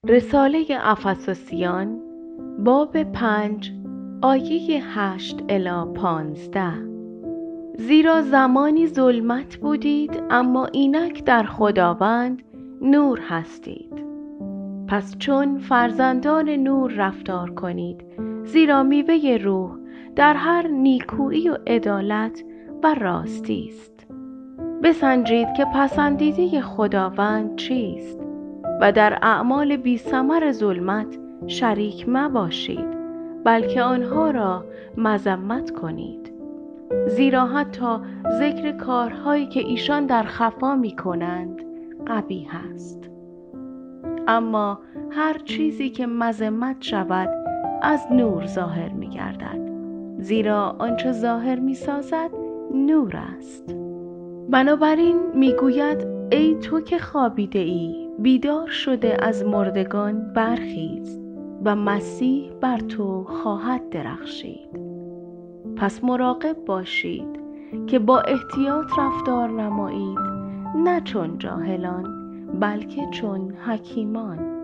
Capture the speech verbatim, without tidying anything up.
رساله افسوسیان باب پنج آیه هشت الی پانزده. زیرا زمانی ظلمت بودید اما اینک در خداوند نور هستید. پس چون فرزندان نور رفتار کنید، زیرا میوه روح در هر نیکویی و عدالت و راستی است. بسنجید که پسندیده خداوند چیست و در اعمال بی ثمر ظلمت شریک مباشید، بلکه آنها را مذمت کنید. زیرا حتی ذکر کارهایی که ایشان در خفا می کنند قبیح است. اما هر چیزی که مذمت شود از نور ظاهر می گردد، زیرا آنچه ظاهر می سازد نور است. بنابراین می گوید ای تو که خوابیده ای، بیدار شده از مردگان برخیز و مسیح بر تو خواهد درخشید. پس مراقب باشید که با احتیاط رفتار نمایید، نه چون جاهلان بلکه چون حکیمان.